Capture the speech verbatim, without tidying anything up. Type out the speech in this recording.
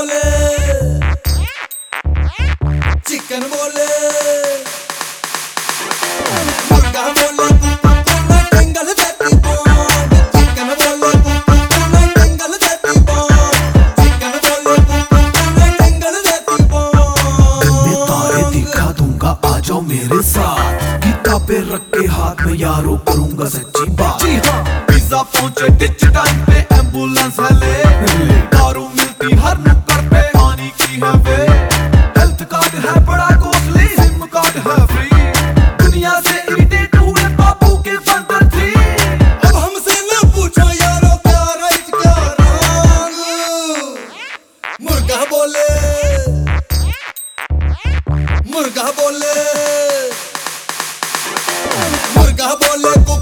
बोले, चिकन बोले, मुर्गा बोले, कोला टिंगल देती बॉम्ब। चिकन बोले, कोला टिंगल देती बॉम्ब। चिकन बोले, कोला टिंगल देती बॉम्ब। गन्ने तारे दिखा दूंगा, आ जाओ मेरे साथ। किताबें रख के हाथ में यारो, करूंगा सच्ची बात। जी हाँ, पिज्जा पहुंचे डिच टाइम पे, एम्बुलेंस है ले। दारू मिलती हर नुक्कड़ पे, पानी की है वे। हेल्थ कार्ड है बड़ा कॉस्टली, सिम कार्ड है फ्री। दुनिया से इरिटेट हुए बापू के बंदर थ्री। अब हमसे न पूछो यारो, क्या राइट क्या रॉन्ग। मुर्गा बोले, मुर्गा बोले, मुर्गा बोले।